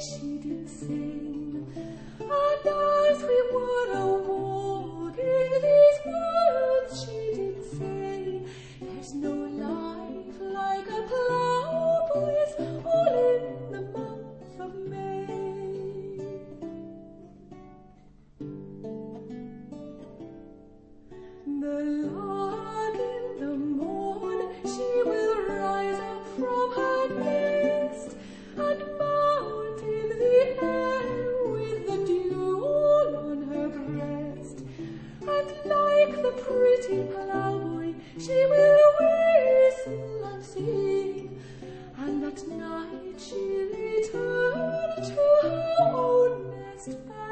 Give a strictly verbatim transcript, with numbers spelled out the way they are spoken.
she did sing. And as we were a-walking these words she did say, there's no life like a ploughboy's all in the month of May. The lark in the morn, she will rise up from her nest and mount in the air with the dew all on her breast. And like the pretty ploughboy, she will whistle and sing, and at night she'll return to her own nest.